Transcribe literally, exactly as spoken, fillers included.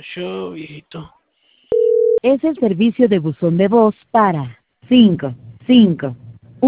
yo, viejito. Es el servicio de buzón de voz para cinco cinco